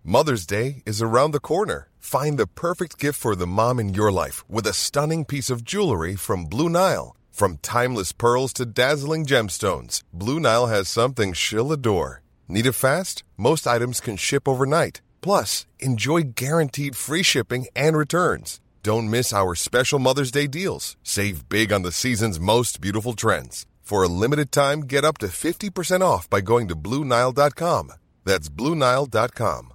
Mother's Day is around the corner. Find the perfect gift for the mom in your life with a stunning piece of jewelry from Blue Nile. From timeless pearls to dazzling gemstones, Blue Nile has something she'll adore. Need it fast? Most items can ship overnight. Plus, enjoy guaranteed free shipping and returns. Don't miss our special Mother's Day deals. Save big on the season's most beautiful trends. For a limited time, get up to 50% off by going to BlueNile.com. That's BlueNile.com.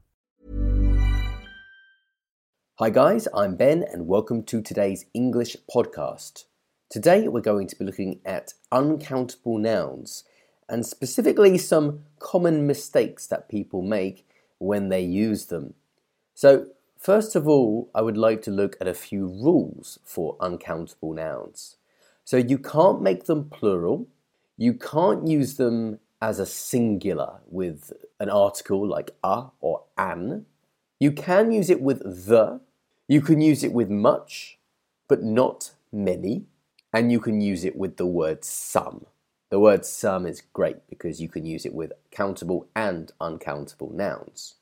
Hi guys, I'm Ben and welcome to today's English podcast. Today we're going to be looking at uncountable nouns and specifically some common mistakes that people make when they use them. So, first of all, I would like to look at a few rules for uncountable nouns. So you can't make them plural, you can't use them as a singular with an article like a or an. You can use it with the, you can use it with much, but not many, and you can use it with the word some. The word some is great because you can use it with countable and uncountable nouns.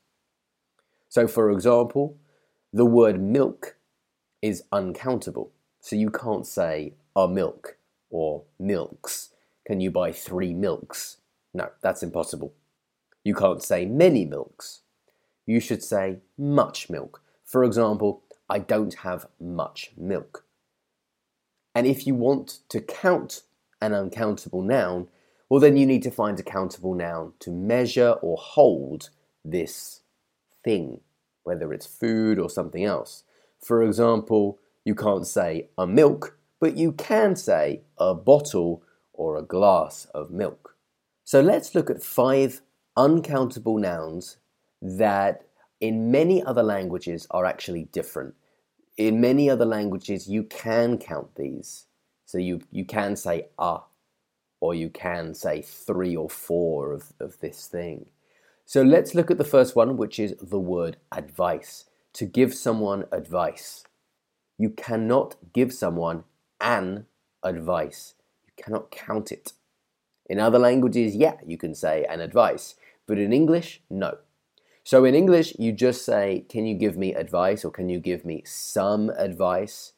So for example, the word milk is uncountable. So you can't say a milk or milks. Can you buy 3 milks? No, that's impossible. You can't say many milks. You should say much milk. For example, I don't have much milk. And if you want to count an uncountable noun, well then you need to find a countable noun to measure or hold this thing, whether it's food or something else. For example, you can't say a milk, but you can say a bottle or a glass of milk. So let's look at 5 uncountable nouns that in many other languages are actually different. In many other languages you can count these. So you can say a, or you can say 3 or 4 of this thing. So let's look at the first one, which is the word advice. To give someone advice. You cannot give someone an advice. You cannot count it. In other languages, yeah, you can say an advice. But in English, no. So in English, you just say, can you give me advice or can you give me some advice?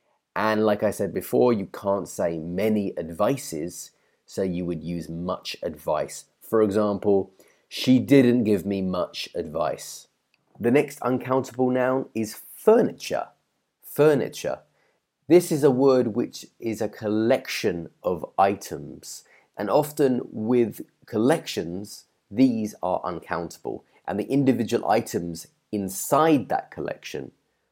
And like I said before, you can't say many advices, so you would use much advice. For example, she didn't give me much advice. The next uncountable noun is furniture. Furniture. This is a word which is a collection of items. And often with collections, these are uncountable. And the individual items inside that collection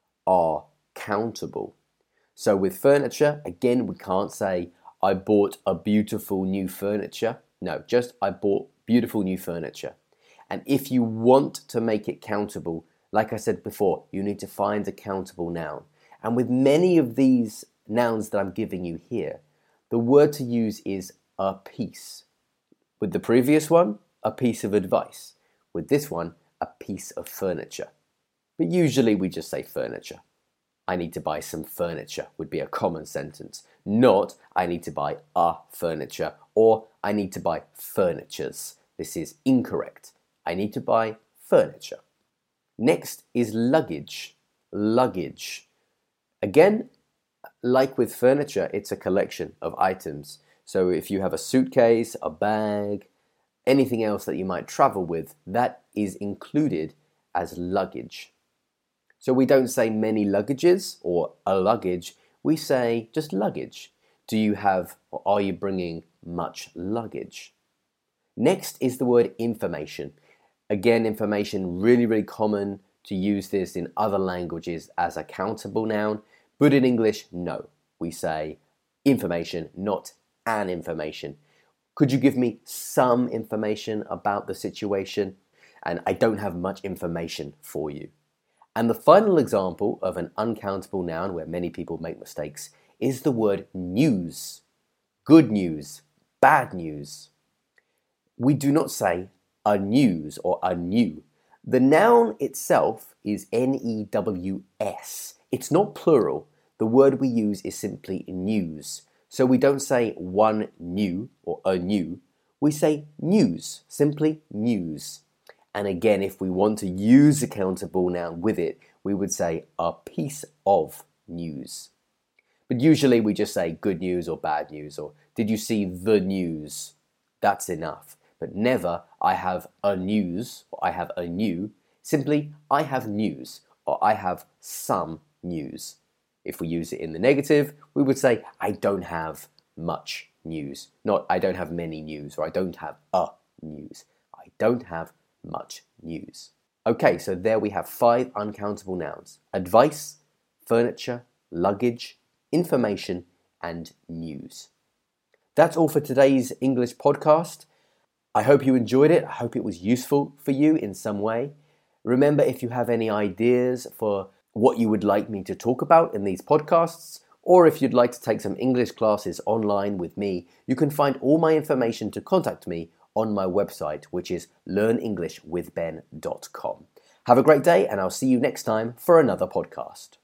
are countable. So with furniture, again, we can't say, I bought a beautiful new furniture. No, just I bought beautiful new furniture. And if you want to make it countable, like I said before, you need to find a countable noun. And with many of these nouns that I'm giving you here, the word to use is a piece. With the previous one, a piece of advice. With this one, a piece of furniture. But usually we just say furniture. I need to buy some furniture would be a common sentence. Not, I need to buy a furniture or I need to buy furnitures. This is incorrect. I need to buy furniture. Next is luggage. Luggage. Again, like with furniture, it's a collection of items. So if you have a suitcase, a bag, anything else that you might travel with, that is included as luggage. So we don't say many luggages or a luggage, we say just luggage. Do you have or are you bringing much luggage? Next is the word information. Again, information, really common to use this in other languages as a countable noun, but in English, no. We say information, not an information. Could you give me some information about the situation? And I don't have much information for you. And the final example of an uncountable noun where many people make mistakes is the word news. Good news, bad news. We do not say a news or a new. The noun itself is N-E-W-S. It's not plural. The word we use is simply news. So we don't say one new or a new. We say news, simply news. And again, if we want to use a countable noun with it, we would say a piece of news. But usually we just say good news or bad news, or did you see the news? That's enough. But never I have a news or I have a new. Simply I have news or I have some news. If we use it in the negative, we would say I don't have much news. Not I don't have many news or I don't have a news. I don't have much news. Okay, so there we have 5 uncountable nouns. Advice, furniture, luggage, information, and news. That's all for today's English podcast. I hope you enjoyed it. I hope it was useful for you in some way. Remember, if you have any ideas for what you would like me to talk about in these podcasts, or if you'd like to take some English classes online with me, you can find all my information to contact me on my website, which is learnenglishwithben.com. Have a great day, and I'll see you next time for another podcast.